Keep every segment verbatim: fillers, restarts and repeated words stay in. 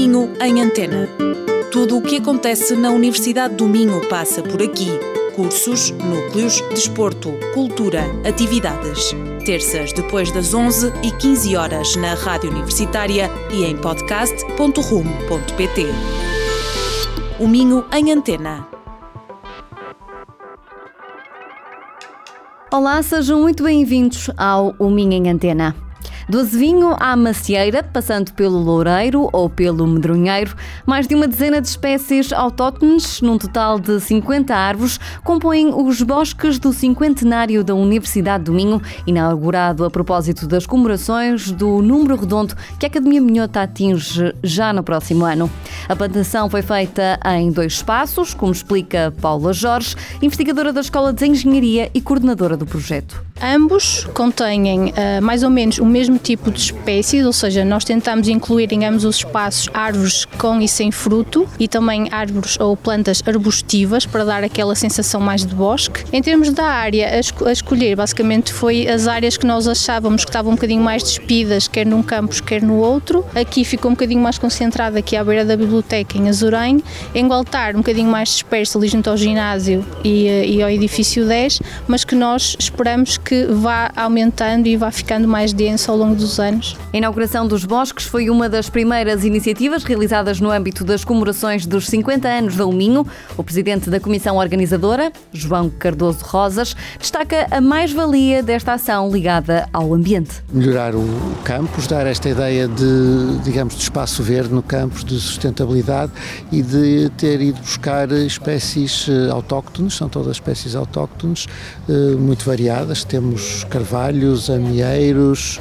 Minho em Antena. Tudo o que acontece na Universidade do Minho passa por aqui. Cursos, núcleos, desporto, cultura, atividades. Terças depois das onze e quinze horas na Rádio Universitária e em podcast ponto rumo ponto pt. O Minho em Antena. Olá, sejam muito bem-vindos ao O Minho em Antena. Do azevinho à macieira, passando pelo loureiro ou pelo medronheiro, mais de uma dezena de espécies autóctones, num total de cinquenta árvores, compõem os bosques do cinquentenário da Universidade do Minho, inaugurado a propósito das comemorações do número redondo que a Academia Minhota atinge já no próximo ano. A plantação foi feita em dois espaços, como explica Paula Jorge, investigadora da Escola de Engenharia e coordenadora do projeto. Ambos contêm uh, mais ou menos o mesmo tipo de espécies, ou seja, nós tentamos incluir em ambos os espaços árvores com e sem fruto e também árvores ou plantas arbustivas para dar aquela sensação mais de bosque. Em termos da área a, esco- a escolher, basicamente foi as áreas que nós achávamos que estavam um bocadinho mais despidas, quer num campus, quer no outro. Aqui ficou um bocadinho mais concentrada aqui à beira da biblioteca, em Azurém. Em Gualtar, um bocadinho mais disperso ali junto ao ginásio e, e ao edifício dez, mas que nós esperamos que vá aumentando e vá ficando mais denso ao longo dos anos. A inauguração dos bosques foi uma das primeiras iniciativas realizadas no âmbito das comemorações dos cinquenta anos da Minho. O presidente da comissão organizadora, João Cardoso Rosas, destaca a mais-valia desta ação ligada ao ambiente. Melhorar o campus, dar esta ideia de, digamos, de espaço verde no campus, de sustentabilidade e de ter ido buscar espécies autóctones, são todas espécies autóctones, muito variadas. Temos carvalhos, amieiros,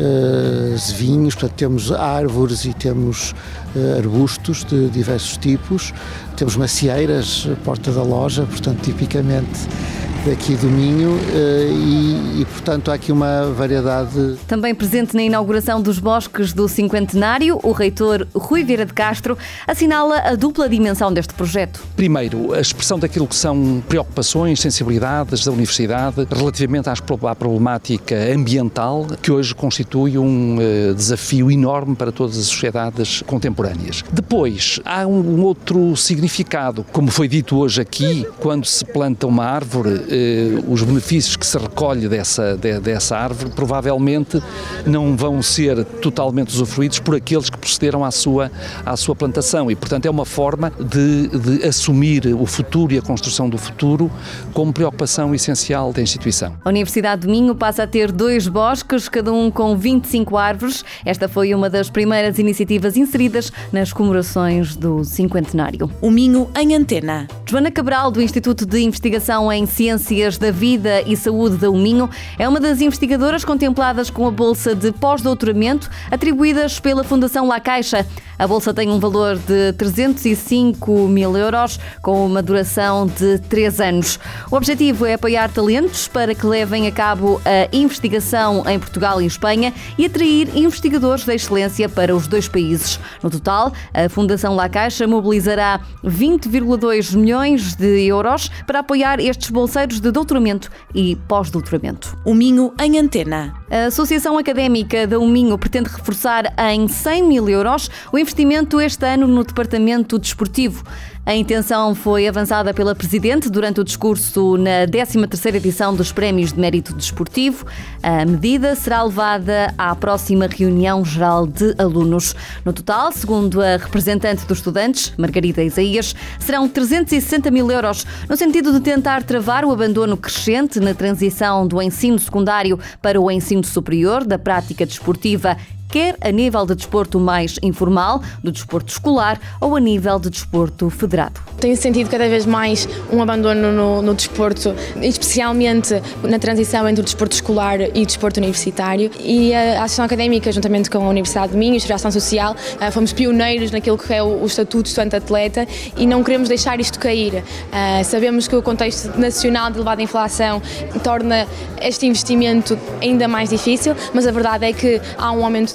zevinhos, portanto temos árvores e temos arbustos de diversos tipos, temos macieiras, porta da loja, portanto tipicamente daqui do Minho e, e, portanto, há aqui uma variedade. Também presente na inauguração dos bosques do cinquentenário, o reitor Rui Vieira de Castro assinala a dupla dimensão deste projeto. Primeiro, a expressão daquilo que são preocupações, sensibilidades da Universidade relativamente à problemática ambiental, que hoje constitui um uh, desafio enorme para todas as sociedades contemporâneas. Depois, há um outro significado, como foi dito hoje aqui, quando se planta uma árvore, os benefícios que se recolhe dessa, de, dessa árvore provavelmente não vão ser totalmente usufruídos por aqueles que procederam à sua, à sua plantação e, portanto, é uma forma de, de assumir o futuro e a construção do futuro como preocupação essencial da instituição. A Universidade do Minho passa a ter dois bosques, cada um com vinte e cinco árvores. Esta foi uma das primeiras iniciativas inseridas nas comemorações do cinquentenário. O Minho em Antena. Joana Cabral, do Instituto de Investigação em Ciências da Vida e Saúde da Minho, é uma das investigadoras contempladas com a bolsa de pós-doutoramento atribuídas pela Fundação La Caixa. A bolsa tem um valor de trezentos e cinco mil euros, com uma duração de três anos. O objetivo é apoiar talentos para que levem a cabo a investigação em Portugal e Espanha e atrair investigadores de excelência para os dois países. No total, a Fundação La Caixa mobilizará vinte vírgula dois milhões de euros para apoiar estes bolseiros de doutoramento e pós-doutoramento. O Minho em Antena. A Associação Académica da Minho pretende reforçar em cem mil euros o investimento este ano no departamento desportivo. A intenção foi avançada pela Presidente durante o discurso na décima terceira edição dos Prémios de Mérito Desportivo. A medida será levada à próxima reunião geral de alunos. No total, segundo a representante dos estudantes, Margarida Isaías, serão trezentos e sessenta mil euros, no sentido de tentar travar o abandono crescente na transição do ensino secundário para o ensino superior da prática desportiva, quer a nível de desporto mais informal, do desporto escolar ou a nível de desporto federado. Tenho sentido cada vez mais um abandono no, no desporto, especialmente na transição entre o desporto escolar e o desporto universitário, e a Associação Académica, juntamente com a Universidade de Minho e a Ação Social, fomos pioneiros naquilo que é o, o Estatuto de Estudante-Atleta e não queremos deixar isto cair. Uh, sabemos que o contexto nacional de elevada inflação torna este investimento ainda mais difícil, mas a verdade é que há um aumento de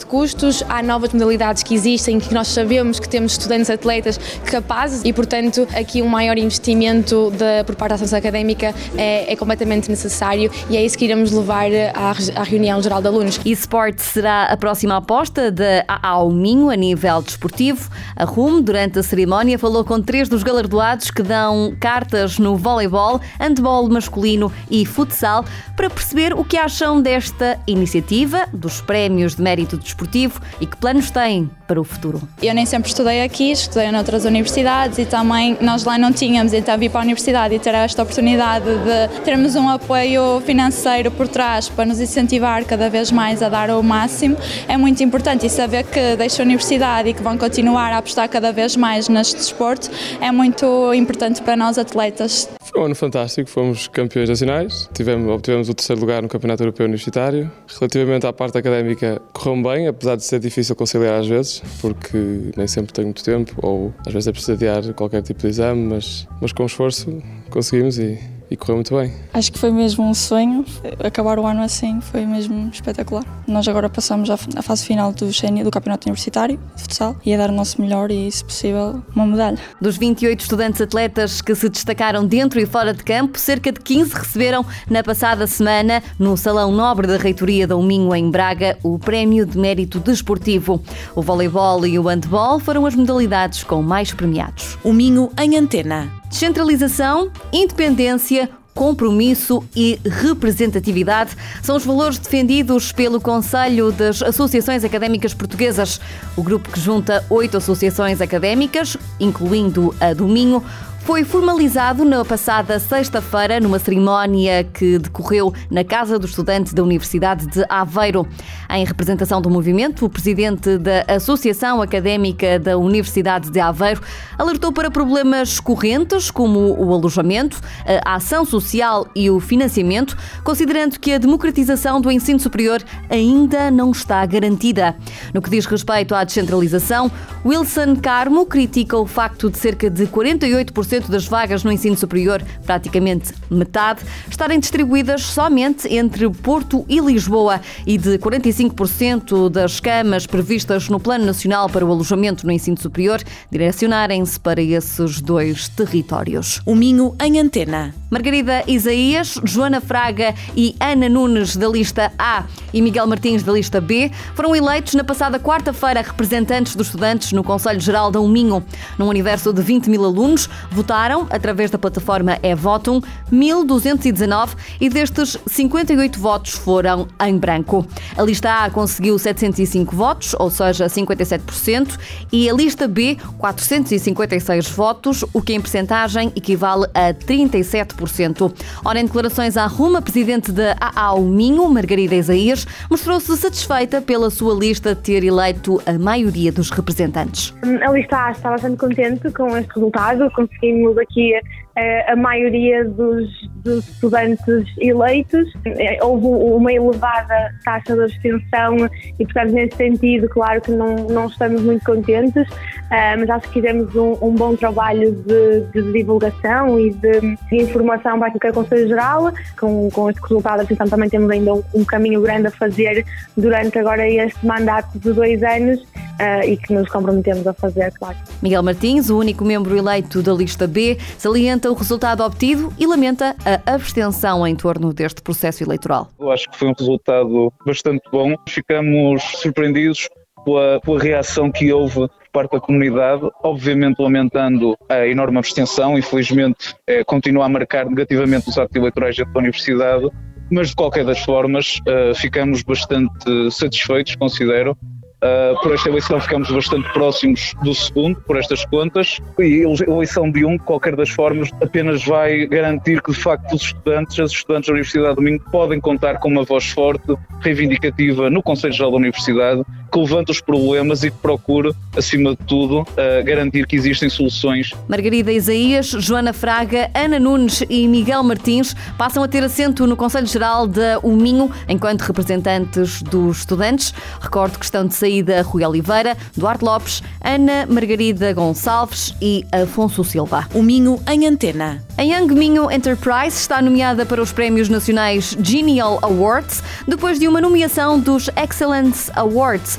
de custos, há novas modalidades que existem, que nós sabemos que temos estudantes atletas capazes e, portanto, aqui um maior investimento de, por parte da Associação Académica é, é completamente necessário e é isso que iremos levar à, à reunião geral de alunos. eSport será a próxima aposta da A A U Minho a nível desportivo. A R U M, durante a cerimónia, falou com três dos galardoados que dão cartas no voleibol, handball masculino e futsal para perceber o que acham desta iniciativa, dos prémios de mérito desportivo e que planos têm para o futuro. Eu nem sempre estudei aqui, estudei noutras universidades e também nós lá não tínhamos, então vir para a universidade e ter esta oportunidade de termos um apoio financeiro por trás para nos incentivar cada vez mais a dar o máximo é muito importante, e saber que deixam a universidade e que vão continuar a apostar cada vez mais neste desporto é muito importante para nós atletas. Foi um ano fantástico, fomos campeões nacionais, tivemos, obtivemos o terceiro lugar no Campeonato Europeu Universitário. Relativamente à parte académica, correu bem, apesar de ser difícil conciliar às vezes, porque nem sempre tenho muito tempo, ou às vezes é preciso adiar qualquer tipo de exame, mas, mas com esforço conseguimos e, e correu muito bem. Acho que foi mesmo um sonho, acabar o ano assim foi mesmo espetacular. Nós agora passamos à fase final do, do Campeonato Universitário de futsal e a dar o nosso melhor e, se possível, uma medalha. Dos vinte e oito estudantes atletas que se destacaram dentro e fora de campo, cerca de quinze receberam na passada semana, no Salão Nobre da Reitoria da U Minho, em Braga, o Prémio de Mérito Desportivo. O voleibol e o handball foram as modalidades com mais premiados. O Minho em Antena. Descentralização, independência, compromisso e representatividade são os valores defendidos pelo Conselho das Associações Académicas Portuguesas. O grupo, que junta oito associações académicas, incluindo a do Minho, foi formalizado na passada sexta-feira numa cerimónia que decorreu na Casa do Estudante da Universidade de Aveiro. Em representação do movimento, o presidente da Associação Académica da Universidade de Aveiro alertou para problemas correntes como o alojamento, a ação social e o financiamento, considerando que a democratização do ensino superior ainda não está garantida. No que diz respeito à descentralização, Wilson Carmo critica o facto de cerca de quarenta e oito por cento das vagas no ensino superior, praticamente metade, estarem distribuídas somente entre Porto e Lisboa e de quarenta e cinco por cento das camas previstas no Plano Nacional para o Alojamento no Ensino Superior direcionarem-se para esses dois territórios. O Minho em Antena. Margarida Isaías, Joana Fraga e Ana Nunes da lista A e Miguel Martins da lista B foram eleitos na passada quarta-feira representantes dos estudantes no Conselho Geral da U Minho. Num universo de vinte mil alunos, votaram, através da plataforma e-Votum, mil duzentos e dezanove e destes cinquenta e oito votos foram em branco. A lista A conseguiu setecentos e cinco votos, ou seja, cinquenta e sete por cento, e a lista B, quatrocentos e cinquenta e seis votos, o que em percentagem equivale a trinta e sete por cento. Ora, em declarações à R U M, a presidente da A A U Minho, Margarida Isaías, mostrou-se satisfeita pela sua lista ter eleito a maioria dos representantes. A lista A está bastante contente com este resultado. Conseguimos aqui a, a maioria dos, dos estudantes eleitos. Houve uma elevada taxa de abstenção e, portanto, nesse sentido, claro que não, não estamos muito contentes, mas acho que fizemos um, um bom trabalho de, de divulgação e de, de informação para aquilo que é o Conselho Geral. Com, com este resultado, portanto, também temos ainda um, um caminho grande a fazer durante agora este mandato de dois anos uh, e que nos comprometemos a fazer, claro. Miguel Martins, o único membro eleito da lista B, salienta o resultado obtido e lamenta a abstenção em torno deste processo eleitoral. Eu acho que foi um resultado bastante bom. Ficamos surpreendidos pela, pela reação que houve por parte da comunidade, obviamente lamentando a enorme abstenção. Infelizmente, é, continua a marcar negativamente os atos eleitorais dentro da universidade, mas de qualquer das formas uh, ficamos bastante satisfeitos, considero. Uh, por esta eleição ficamos bastante próximos do segundo, por estas contas, e a eleição de um, de qualquer das formas, apenas vai garantir que, de facto, os estudantes, as estudantes da Universidade do Minho podem contar com uma voz forte, reivindicativa no Conselho Geral da Universidade, que levanta os problemas e que procure, acima de tudo, uh, garantir que existem soluções. Margarida Isaías, Joana Fraga, Ana Nunes e Miguel Martins passam a ter assento no Conselho Geral da U Minho enquanto representantes dos estudantes. Recordo que estão de saída Rui Oliveira, Duarte Lopes, Ana Margarida Gonçalves e Afonso Silva. O Minho em Antena. A Young Minho Enterprise está nomeada para os Prémios Nacionais Genial Awards depois de uma nomeação dos Excellence Awards.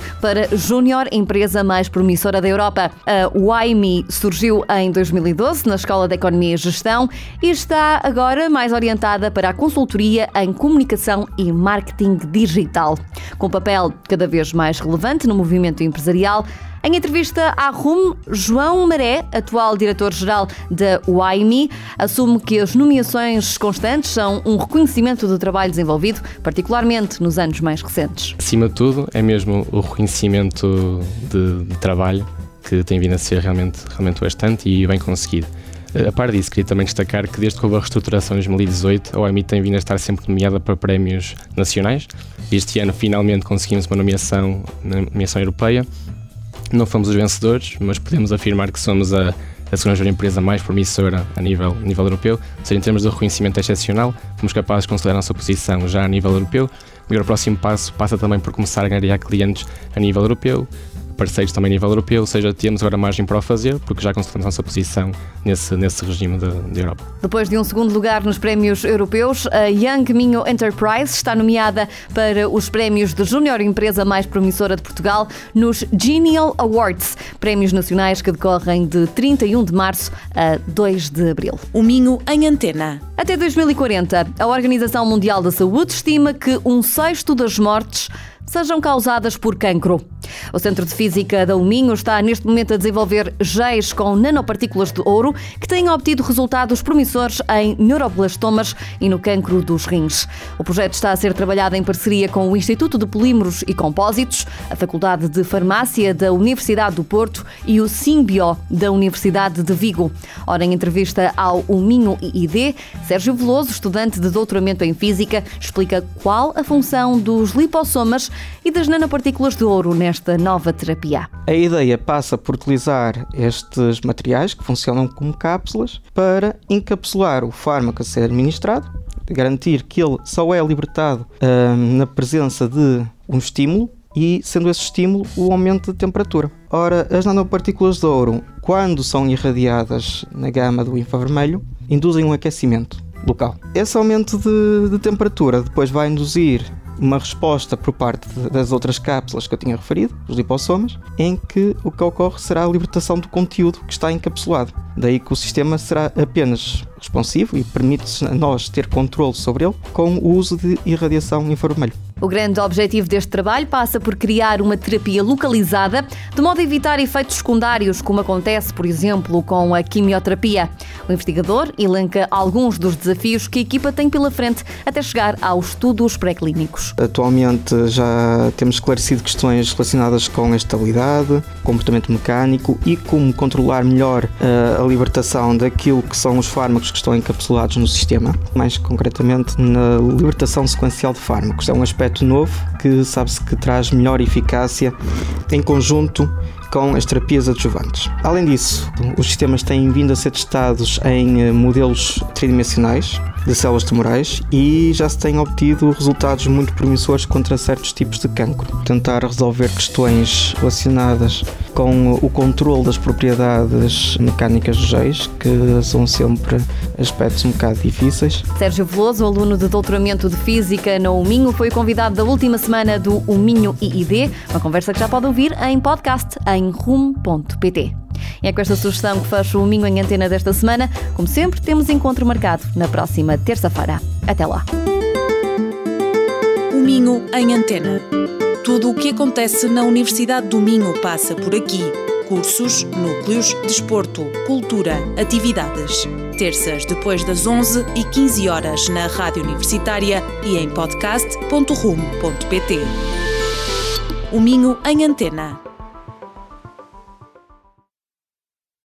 para Júnior Empresa Mais Promissora da Europa. A Y M I surgiu em dois mil e doze na Escola de Economia e Gestão e está agora mais orientada para a consultoria em comunicação e marketing digital, com papel cada vez mais relevante no movimento empresarial. Em entrevista à R U M, João Maré, atual diretor-geral da Y M I, assume que as nomeações constantes são um reconhecimento do trabalho desenvolvido, particularmente nos anos mais recentes. Acima de tudo, é mesmo o reconhecimento de, de trabalho que tem vindo a ser realmente, realmente bastante e bem conseguido. A par disso, queria também destacar que desde que houve a reestruturação em dois mil e dezoito, a Y M I tem vindo a estar sempre nomeada para prémios nacionais. Este ano, finalmente, conseguimos uma nomeação, uma nomeação europeia. Não fomos os vencedores, mas podemos afirmar que somos a, a segunda empresa mais promissora a nível, a nível europeu. Ou seja, em termos de reconhecimento excepcional, fomos capazes de consolidar a nossa posição já a nível europeu. E o próximo passo passa também por começar a ganhar clientes a nível europeu, parceiros também a nível europeu, ou seja, temos agora margem para o fazer, porque já consolidamos a nossa posição nesse, nesse regime da Europa. Depois de um segundo lugar nos prémios europeus, a Young Minho Enterprise está nomeada para os prémios de Júnior Empresa Mais Promissora de Portugal nos Genial Awards, prémios nacionais que decorrem de trinta e um de março a dois de abril. O Minho em Antena. Até dois mil e quarenta, a Organização Mundial da Saúde estima que um sexto das mortes sejam causadas por cancro. O Centro de Física da Minho está neste momento a desenvolver géis com nanopartículas de ouro que têm obtido resultados promissores em neuroblastomas e no cancro dos rins. O projeto está a ser trabalhado em parceria com o Instituto de Polímeros e Compósitos, a Faculdade de Farmácia da Universidade do Porto e o Simbio da Universidade de Vigo. Ora, em entrevista ao Minho I D, Sérgio Veloso, estudante de doutoramento em Física, explica qual a função dos lipossomas e das nanopartículas de ouro nesta nova terapia. A ideia passa por utilizar estes materiais que funcionam como cápsulas para encapsular o fármaco a ser administrado, garantir que ele só é libertado hum, na presença de um estímulo e, sendo esse estímulo, o aumento de temperatura. Ora, as nanopartículas de ouro, quando são irradiadas na gama do infravermelho, induzem um aquecimento local. Esse aumento de, de temperatura depois vai induzir uma resposta por parte das outras cápsulas que eu tinha referido, os lipossomas, em que o que ocorre será a libertação do conteúdo que está encapsulado. Daí que o sistema será apenas responsivo e permite a nós ter controle sobre ele com o uso de irradiação infravermelho. O grande objetivo deste trabalho passa por criar uma terapia localizada, de modo a evitar efeitos secundários, como acontece, por exemplo, com a quimioterapia. O investigador elenca alguns dos desafios que a equipa tem pela frente até chegar aos estudos pré-clínicos. Atualmente já temos esclarecido questões relacionadas com a estabilidade, comportamento mecânico e como controlar melhor a libertação daquilo que são os fármacos que estão encapsulados no sistema, mais concretamente na libertação sequencial de fármacos. É um aspecto novo que sabe-se que traz melhor eficácia em conjunto com as terapias adjuvantes. Além disso, os sistemas têm vindo a ser testados em modelos tridimensionais de células tumorais e já se têm obtido resultados muito promissores contra certos tipos de cancro. Tentar resolver questões relacionadas com o controle das propriedades mecânicas dos géis, que são sempre aspectos um bocado difíceis. Sérgio Veloso, aluno de doutoramento de Física na Minho, foi convidado da última semana do Minho I I D, uma conversa que já pode ouvir em podcast em rum ponto pt. E é com esta sugestão que fecho o Minho em Antena desta semana. Como sempre, temos encontro marcado na próxima terça-feira. Até lá. O Minho em Antena. Tudo o que acontece na Universidade do Minho passa por aqui. Cursos, núcleos, desporto, cultura, atividades. Terças depois das onze e quinze horas na Rádio Universitária e em podcast ponto rum ponto pt. O Minho em Antena.